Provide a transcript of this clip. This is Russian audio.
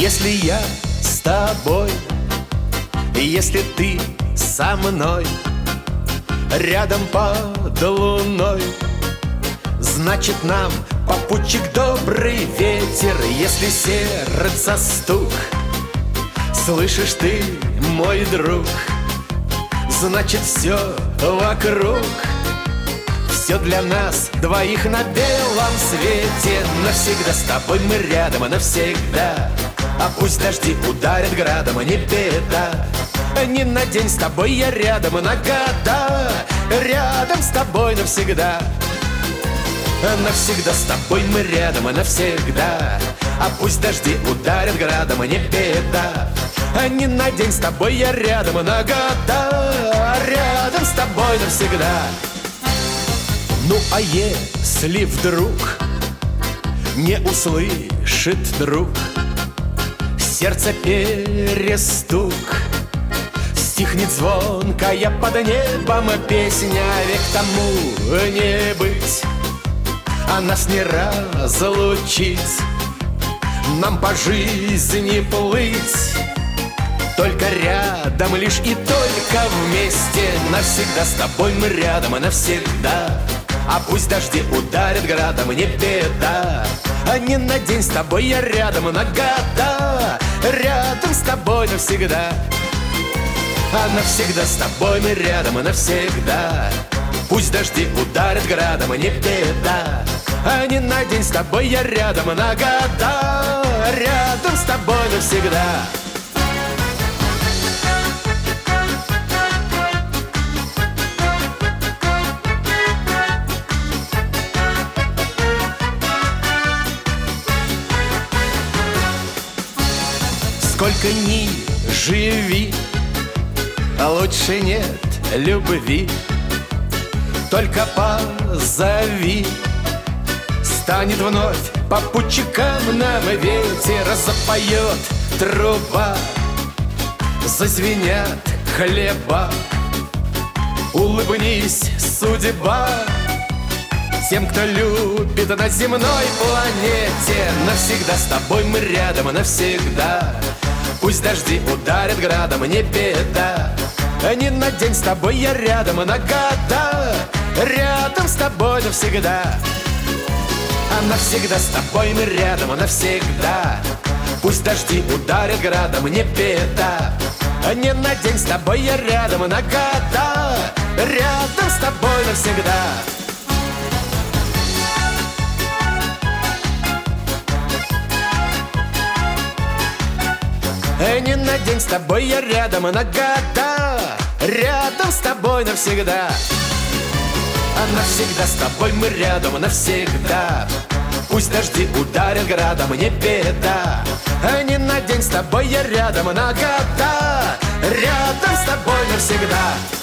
Если я с тобой, если ты со мной, рядом под луной, значит нам попутчик добрый ветер. Если сердце стук слышишь ты, мой друг, значит все вокруг, все для нас двоих на белом свете. Навсегда с тобой мы рядом, навсегда. А пусть дожди ударят градом, не беда. Не на день с тобой я рядом, на года. Рядом с тобой навсегда. Навсегда с тобой мы рядом, навсегда. А пусть дожди ударят градом, не беда. Не на день с тобой я рядом, на года. Рядом с тобой навсегда. Ну а если вдруг не услышит друг сердце перестук, стихнет звонкая под небом песня, век тому не быть, а нас не разлучить, нам по жизни плыть только рядом лишь и только вместе. Навсегда с тобой мы рядом, навсегда. А пусть дожди ударят градом, не беда. А не на день с тобой я рядом, на года. Рядом с тобой навсегда. А навсегда с тобой мы рядом, навсегда. Пусть дожди ударят градом, не беда. А не на день с тобой я рядом, на года. Рядом с тобой навсегда. Сколько ни живи, лучше нет любви. Только позови, станет вновь попутчиком нам ветер. Запоет труба, зазвенят хлеба. Улыбнись, судьба, тем, кто любит на земной планете. Навсегда с тобой мы рядом, навсегда. Пусть дожди ударят градом, не беда. Не на день с тобой я рядом, на года. Рядом с тобой навсегда. А навсегда с тобой мы рядом, навсегда. Пусть дожди ударят градом, не беда. Не на день с тобой я рядом, на года. Рядом с тобой навсегда. Не на день с тобой я рядом, на года. Рядом с тобой навсегда. А навсегда с тобой мы рядом, навсегда. Пусть дожди ударят градом, не беда. Не на день с тобой я рядом, на года. Рядом с тобой навсегда.